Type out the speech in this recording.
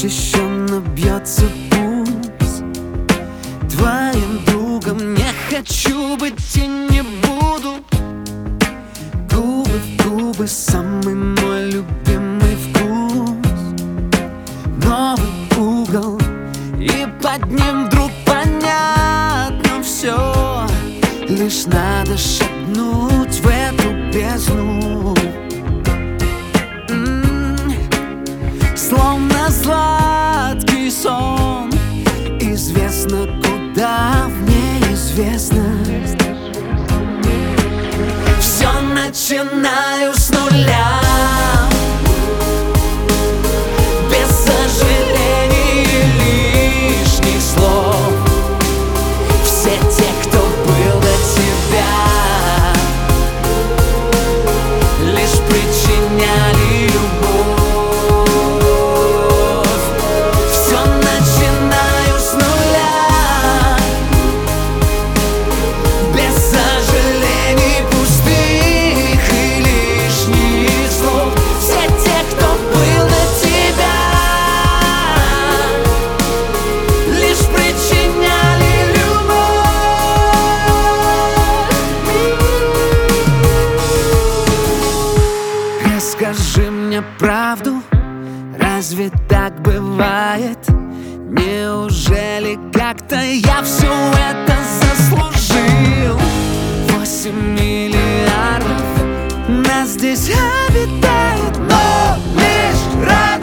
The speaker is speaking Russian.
Учащенно бьется пульс. Твоим другом не хочу быть и не буду. Губы в губы, самый мой любимый вкус. Новый угол, и под ним вдруг понятно все. Лишь надо шагнуть в эту бездну. Словно сладкий сон, известно куда, в неизвестно. Все начинаю с нуля, без сожалений и лишних слов. Все те, кто был до тебя, лишь причиняли любовь. Скажи мне правду, разве так бывает? Неужели как-то я все это заслужил? 8 миллиардов нас здесь обитает, но лишь раз.